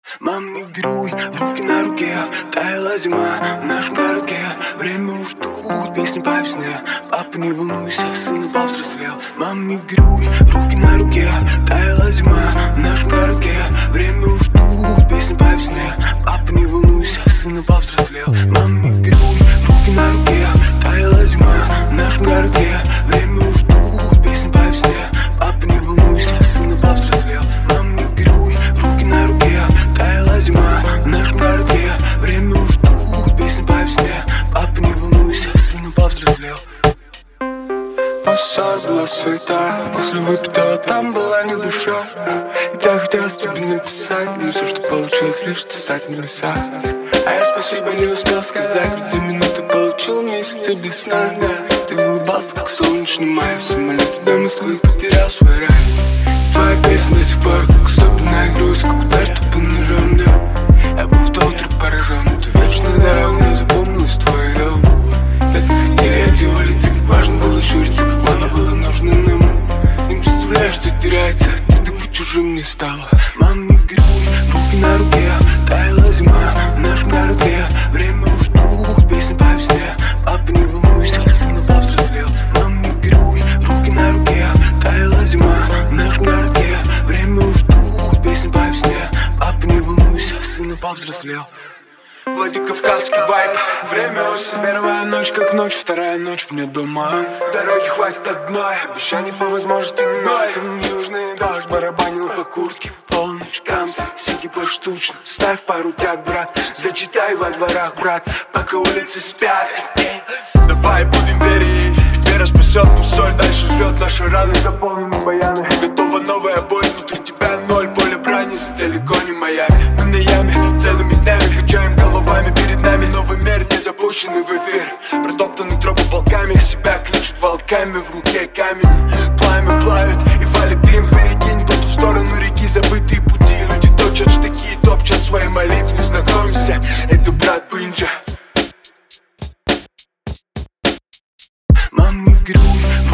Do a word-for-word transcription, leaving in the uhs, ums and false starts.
Мам, мигруй, руки на руке, таяла зима в нашем городке. Время уж тут, песни по весне. Папа, не волнуйся, сын повзрослел. Мам, мигруй, руки на руке, таяла зима в нашем городке. Время уж тут, песни по весне. Папа, не волнуйся, сын повзрослел. Мам, мигруй, руки на руке, таяла зима в нашем городке. Время уж тут, песни по весне. Папа, не волнуйся, сын повзрослел. Мам, мигруй, руки на руке, таяла зима в нашем городке. Время уж тут, песни по весне. Папа, не волнуйся, сын повзрослел. Посад была суета, после выпитого там была не душа. И так хотелось тебе написать, но все, что получилось, лишь стесать небеса. А я спасибо не успел сказать, ведь за минуту получил месяцы без сна. Ты улыбался, как солнечный май, в самолете дома своих потерял свой рай. Твоя песня до сих пор, как особенная грусть, как удар тупым ножом, да. Я был в то утро поражен, эту вечную дорогу не запомнилось твое. Как исходили эти улицы, как важно было журиться, как мало было нужно нам. Не представляю, что теряется, ты такой чужим не стала. Мам, мигруй, руки на руке, таяла зима в нашем городке. Время уж тут, песни по весне. Папа, не волнуйся, сын повзрослел. Мам, мигруй, руки на руке, таяла зима в нашем городке. Время уж тут, песни по весне. Папа, не волнуйся, сын повзрослел. Владикавказский вайб. Время осень, первая ночь как ночь, вторая ночь вне дома. Дороги хватит одной, обещаний по возможности ноль. Там южный дождь барабанил по куртке. Полночь, камсы, сиги поштучно. Ставь пару тяг, брат, зачитай во дворах, брат, пока улицы спят. Давай будем верить, ведь вера спасет, но соль дальше жрет наши раны. Заполнены баяны, готова новая боль, внутри тебя ноль. Поле брани, далеко не Майами. Мы на яме, целыми днями качаем головами. Перед нами новый мир, не запущенный в эфир. Протоптанный тропы полками, себя кличут волками. В руке камень, пламя плавит и валит дым. Перекинь по ту сторону реки забытые пути. Люди точат штыки, топчат свои молитвы. Знакомься, это брат Бынджа. Мам, мигруй,